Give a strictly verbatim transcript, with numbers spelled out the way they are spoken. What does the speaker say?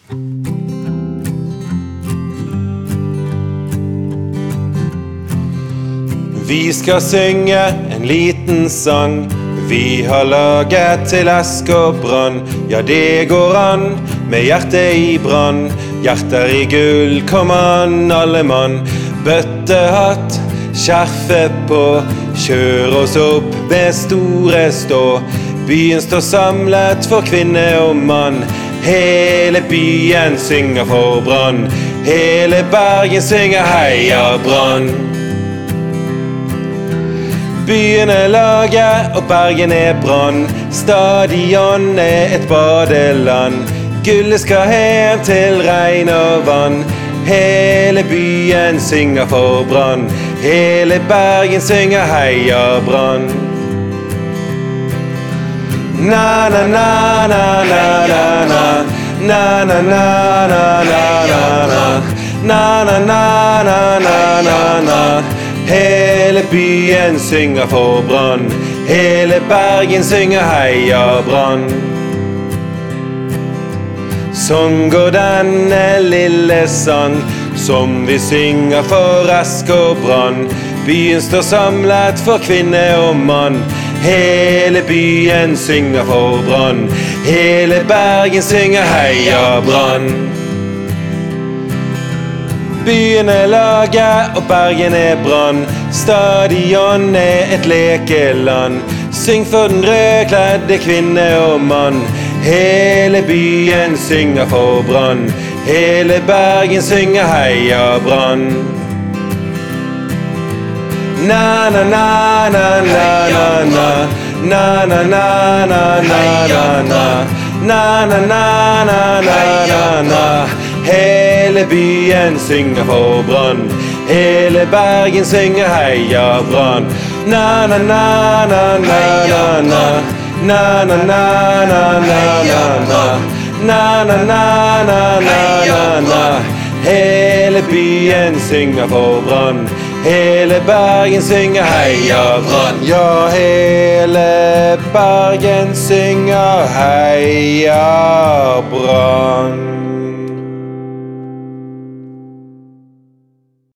Vi skal synge en liten sang vi har laget til Esk og Brann. Ja, det går an med hjertet i brann. Hjerter i gull, kom an alle mann. Bøttehatt, skjerfe på, kjør oss opp med store stå. Byen står samlet for kvinne og mann. Hele byen synger for Brann. Hele Bergen synger heia Brann. Byen er laget og Bergen er Brann. Stadion er et badeland. Gullet skal hjem til regn og vann. Hele byen synger for Brann. Hele Bergen synger heia Brann. Na na na na na na na na na na na na na na na na na na. Hele byen synger for Brann. Hele Bergen synger heia Brann. Sånn går denne lille sang som vi synger for Esk og Brann. Byen står samlet for kvinne og mann. Hele byen synger for Brann. Hele Bergen synger heia Brann. Byen er laget og Bergen er Brann. Stadion er et lekeland. Syng for den rødkledde kvinne og mann. Hele byen synger for Brann. Hele Bergen synger heia Brann. Na na na na na na na na na na na na na na na na na na na. Hele byen synger for Brann. Hele Bergen synger heia Brann. Na na na na na na na na na na na na na na na na na na na. Hele byen synger for Brann. Hele Bergen synger heia Brann. Ja, hele Bergen synger heia Brann.